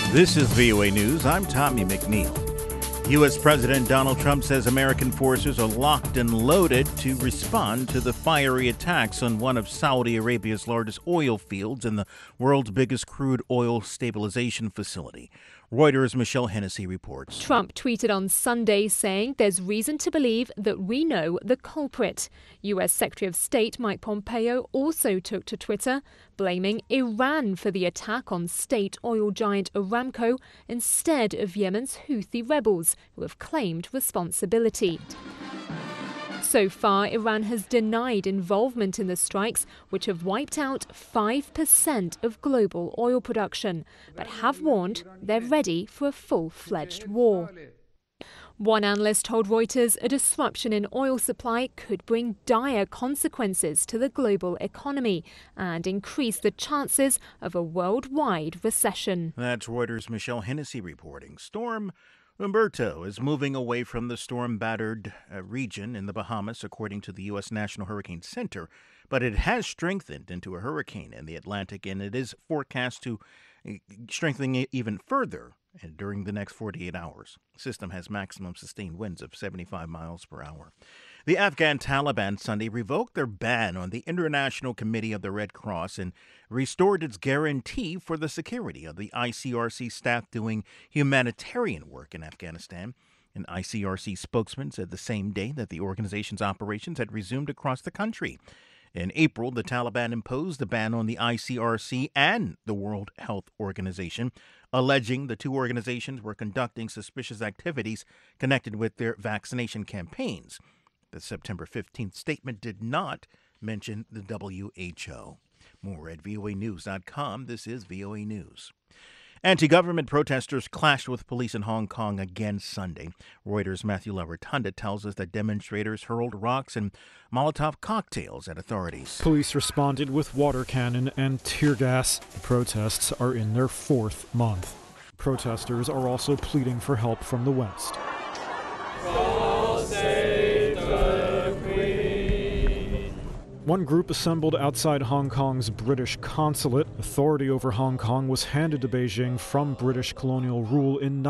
This is VOA News. I'm Tommy McNeil. U.S. President Donald Trump says American forces are locked and loaded to respond to the fiery attacks on one of Saudi Arabia's largest oil fields and the world's biggest crude oil stabilization facility. Reuters' Michelle Hennessy reports. Trump tweeted on Sunday saying there's reason to believe that we know the culprit. U.S. Secretary of State Mike Pompeo also took to Twitter, blaming Iran for the attack on state oil giant Aramco instead of Yemen's Houthi rebels, who have claimed responsibility. So far, Iran has denied involvement in the strikes, which have wiped out 5% of global oil production, but have warned they're ready for a full-fledged war. One analyst told Reuters a disruption in oil supply could bring dire consequences to the global economy and increase the chances of a worldwide recession. That's Reuters' Michelle Hennessy reporting. Storm Humberto is moving away from the storm-battered region in the Bahamas, according to the U.S. National Hurricane Center, but it has strengthened into a hurricane in the Atlantic, and it is forecast to strengthen even further during the next 48 hours. The system has maximum sustained winds of 75 miles per hour. The Afghan Taliban Sunday revoked their ban on the International Committee of the Red Cross and restored its guarantee for the security of the ICRC staff doing humanitarian work in Afghanistan. An ICRC spokesman said the same day that the organization's operations had resumed across the country. In April, the Taliban imposed a ban on the ICRC and the World Health Organization, alleging the two organizations were conducting suspicious activities connected with their vaccination campaigns. The September 15th statement did not mention the WHO. More at voanews.com. This is VOA News. Anti-government protesters clashed with police in Hong Kong again Sunday. Reuters' Matthew LaRotunda tells us that demonstrators hurled rocks and Molotov cocktails at authorities. Police responded with water cannon and tear gas. The protests are in their fourth month. Protesters are also pleading for help from the West. One group assembled outside Hong Kong's British consulate. Authority over Hong Kong was handed to Beijing from British colonial rule in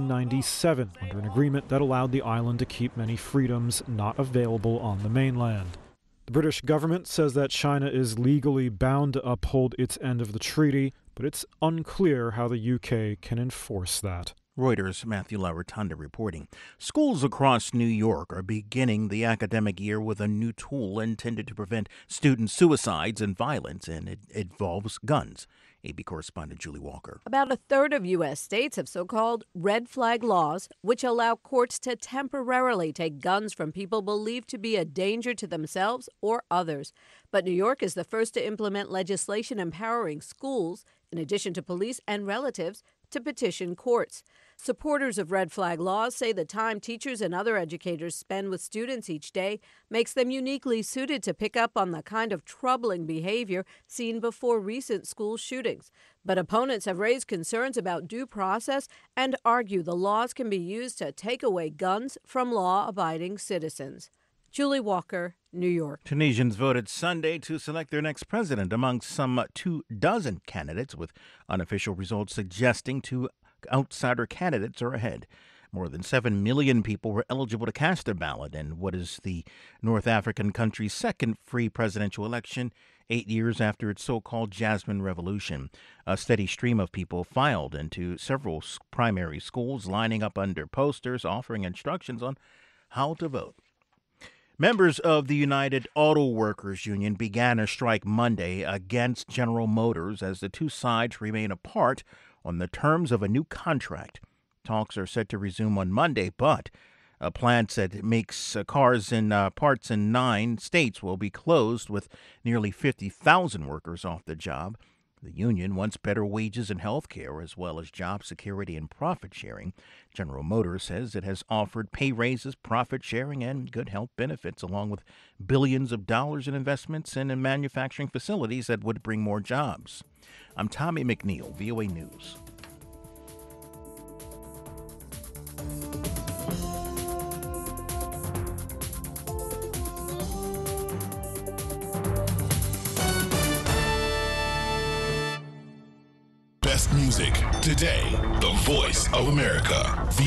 1997 under an agreement that allowed the island to keep many freedoms not available on the mainland. The British government says that China is legally bound to uphold its end of the treaty, but it's unclear how the UK can enforce that. Reuters' Matthew LaRotunda reporting. Schools across New York are beginning the academic year with a new tool intended to prevent student suicides and violence, and it involves guns. AB correspondent Julie Walker. About a third of U.S. states have so-called red flag laws, which allow courts to temporarily take guns from people believed to be a danger to themselves or others. But New York is the first to implement legislation empowering schools, in addition to police and relatives, to petition courts. Supporters of red flag laws say the time teachers and other educators spend with students each day makes them uniquely suited to pick up on the kind of troubling behavior seen before recent school shootings. But opponents have raised concerns about due process and argue the laws can be used to take away guns from law-abiding citizens. Julie Walker, New York. Tunisians voted Sunday to select their next president among some 24 candidates, with unofficial results suggesting two outsider candidates are ahead. More than 7 million people were eligible to cast their ballot in what is the North African country's second free presidential election, 8 years after its so-called Jasmine Revolution. A steady stream of people filed into several primary schools, lining up under posters offering instructions on how to vote. Members of the United Auto Workers Union began a strike Monday against General Motors as the two sides remain apart on the terms of a new contract. Talks are set to resume on Monday, but a plant that makes cars and parts in 9 states will be closed, with nearly 50,000 workers off the job. The union wants better wages and health care, as well as job security and profit sharing. General Motors says it has offered pay raises, profit sharing, and good health benefits, along with billions of dollars in investments in manufacturing facilities that would bring more jobs. I'm Tommy McNeil, VOA News. music. Today, the voice of America.